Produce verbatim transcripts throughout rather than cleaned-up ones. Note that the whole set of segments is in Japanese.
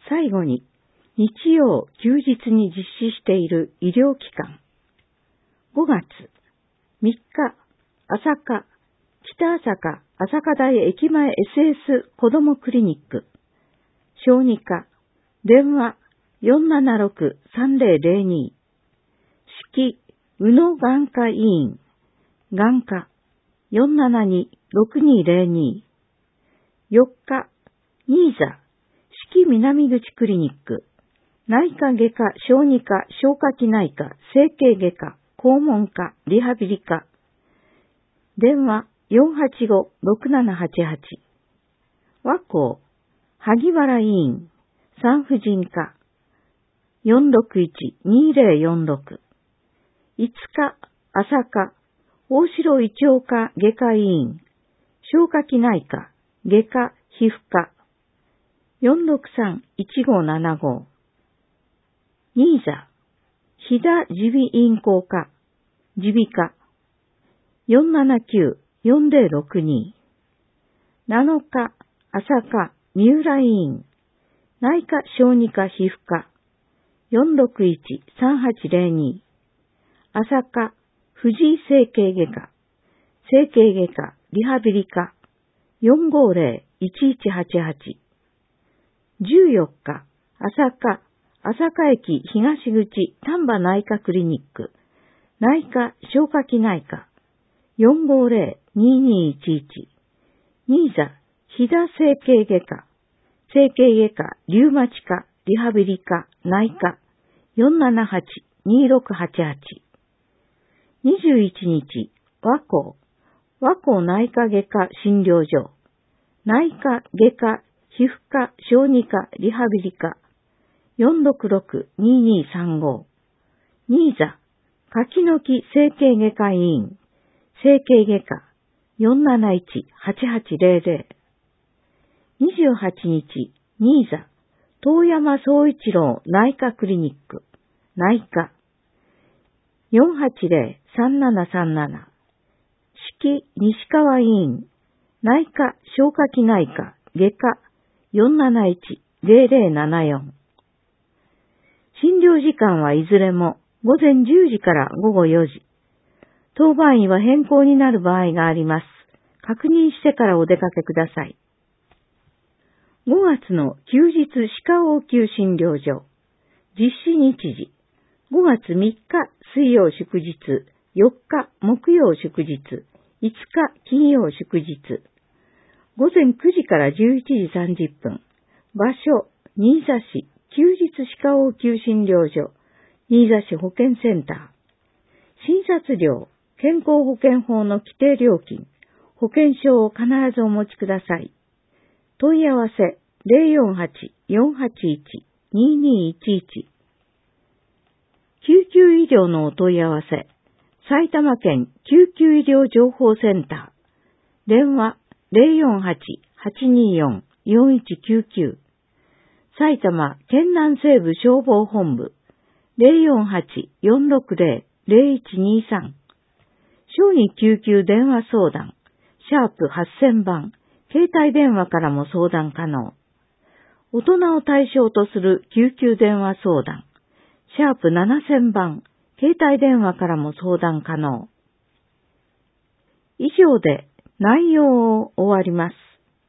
最後に、日曜、休日に実施している医療機関。ごがつみっか、朝霞、北朝霞、朝霞台駅前 エスエス 子どもクリニック。小児科、電話 よんななろくさんぜろぜろに。指揮、宇野眼科医院。眼科、よんななにろくにぜろに。よっか、新座、四季南口クリニック。内科外科、小児科、消化器内科、整形外科、肛門科、リハビリ科。電話 よんはちごろくななはちはち。和光、萩原医院、産婦人科。よんろくいちにぜろよんろく。いつか、朝霞、大城胃腸科外科医院、消化器内科、外科、皮膚科。よんろくさんいちごななご。新座、飛騨耳鼻咽喉科、耳鼻科。よんななきゅうよんぜろろくに。なのか、朝霞、三浦医院、内科小児科皮膚科。よんろくいちさんはちぜろに。朝霞、藤井整形外科、整形外科、リハビリ科。よんごぜろいちいちはちはち。じゅうよっか、朝霞、朝霞駅東口丹波内科クリニック、内科消化器内科。よんごぜろににいちいち。新座、飛騨整形外科、整形外科、リウマチ科、リハビリ科、内科。よんななはちにろくはちはち。にじゅういちにち、和光、和光内科外科診療所、内科外科、皮膚科、小児科、リハビリ科。よんろくろくににさんご。新座、柿の木整形外科医院、整形外科。よんなないちはちはちぜろぜろ。にじゅうはちにち、新座、遠山総一郎内科クリニック、内科。よんはちぜろさんななさんなな。四季西川医院、内科消化器内科、外科。よんなないちぜろぜろななよん。診療時間はいずれも午前じゅうじから午後よじ。当番医は変更になる場合があります。確認してからお出かけください。ごがつの休日歯科応急診療所。実施日時。ごがつみっか水曜祝日、よっか木曜祝日、いつか金曜祝日。午前くじからじゅういちじさんじゅっぷん。場所、新座市休日歯科応急診療所、新座市保健センター。診察料、健康保険法の規定料金、保険証を必ずお持ちください。問い合わせ ゼロよんはち よんはちいち ににいちいち。救急医療のお問い合わせ、埼玉県救急医療情報センター。電話 ゼロよんはち はちによん よんいちきゅうきゅう。埼玉県南西部消防本部 ゼロよんはち よんろくぜろ ゼロいちにさん。小児救急電話相談、シャープはっせんばん、携帯電話からも相談可能。大人を対象とする救急電話相談、シャープななせんばん、携帯電話からも相談可能。以上で内容を終わります。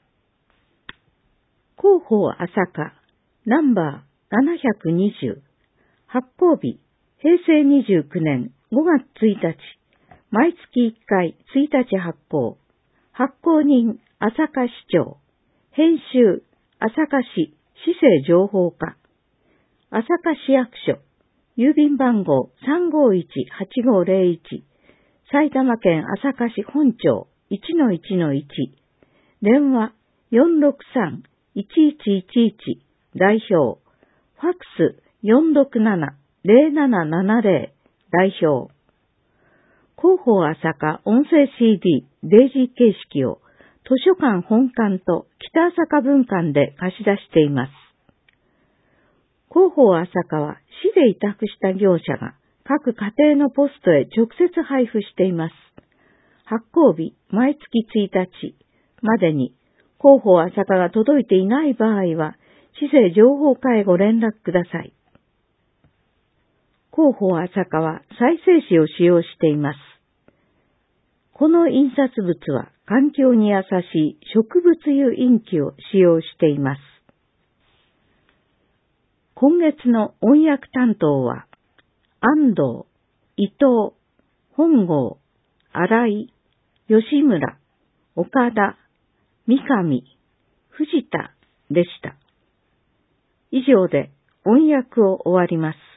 広報朝霞、ナンバーななひゃくにじゅう。発行日、へいせいにじゅうきゅうねんごがつついたち。毎月いっかいついたち発行。発行人、朝霞市長。編集、朝霞市市政情報課。朝霞市役所。郵便番号 さんごいちはちごぜろいち。埼玉県朝霞市本町 いちのいちのいち。電話 よんろくさん いちいちいちいち。代表。ファックス よんろくなな ぜろななななぜろ。代表。広報朝霞音声 シーディー デイジー形式を図書館本館と北朝霞分館で貸し出しています。広報朝霞は市で委託した業者が各家庭のポストへ直接配布しています。発行日毎月ついたちまでに広報朝霞が届いていない場合は知性情報課へご連絡ください。広報朝霞は再生紙を使用しています。この印刷物は環境に優しい植物油インキを使用しています。今月の音訳担当は、安藤、伊藤、本郷、新井、吉村、岡田、三上、藤田でした。以上で音訳を終わります。